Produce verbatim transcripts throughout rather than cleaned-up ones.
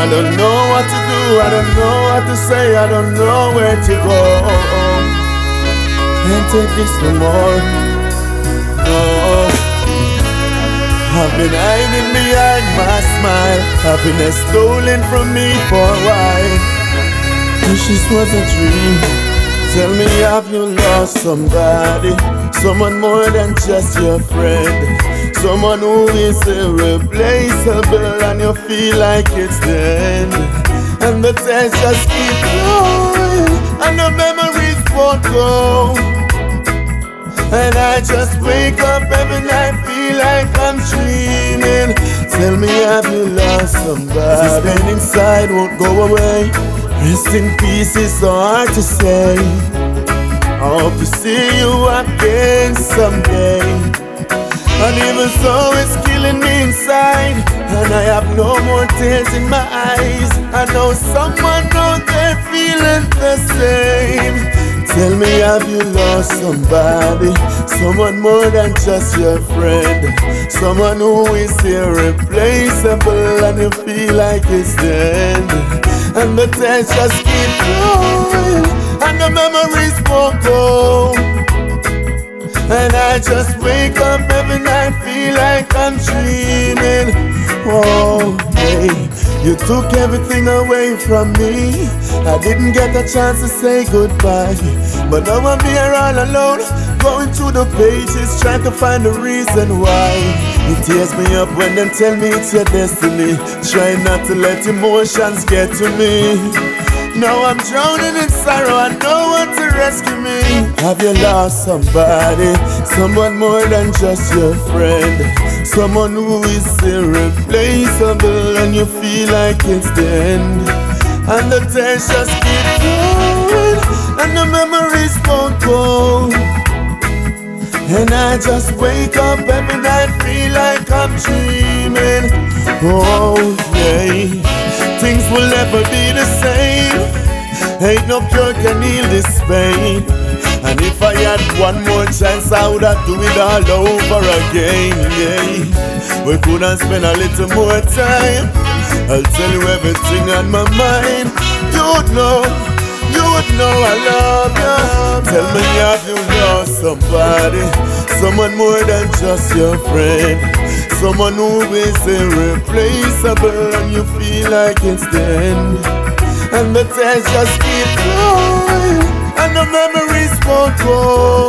I don't know what to do, I don't know what to say, I don't know where to go. Can't take this no more, no. I've been hiding behind my smile, happiness stolen from me for a while. Wish this was a dream. Tell me, have you lost somebody? Someone more than just your friend, someone who is irreplaceable, and you feel like it's the end. And the tears just keep flowing, and the memories won't go. And I just wake up every night, feel like I'm dreaming. Tell me, have you lost somebody? This pain inside won't go away. Rest in peace is so hard to say. I hope to see you again someday. And even so, it's killing me inside, and I have no more tears in my eyes. I know someone out there feeling the same. Tell me, have you lost somebody? Someone more than just your friend, someone who is irreplaceable, and you feel like it's the end. And the tears just keep flowing, and the memories won't go. And I just wake up every night, feel like I'm dreaming. Oh, hey, you took everything away from me. I didn't get a chance to say goodbye, but now I'm here all alone, going through the pages, trying to find the reason why. It tears me up when them tell me it's your destiny. Try not to let emotions get to me. Now I'm drowning in sorrow and no one to rescue me. Have you lost somebody? Someone more than just your friend, someone who is irreplaceable, and you feel like it's the end. And the tears just keep flowing, and the memories won't go. And I just wake up every night, feel like I'm dreaming. Oh yeah, things will never be the same. Ain't no cure can heal this pain. And if I had one more chance, I would have do it all over again. Yeah, we could have spent a little more time. I'll tell you everything on my mind. You would know, you would know I love you. Tell me, have you lost somebody? Someone more than just your friend, someone who is irreplaceable, and you feel like it's the end. And the tears just keep flowing, and the memories won't go.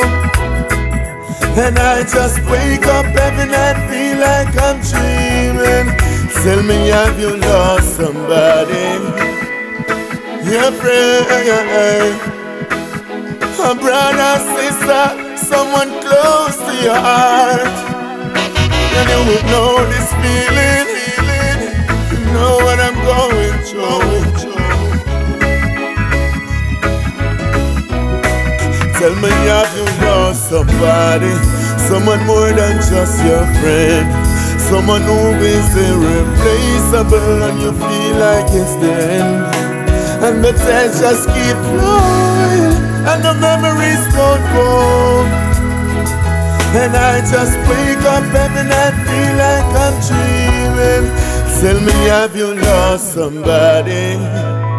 And I just wake up every night, feel like I'm dreaming. Tell me, have you lost somebody? Your friend, a brother, sister, someone close to your heart. And you would know this feeling, you know what I'm going through. Tell me, have you lost somebody? Someone more than just your friend, someone who is irreplaceable, and you feel like it's the end. And the tears just keep flowing, and the memories won't go. And I just wake up every night, feel like I'm dreaming. Tell me, have you lost somebody?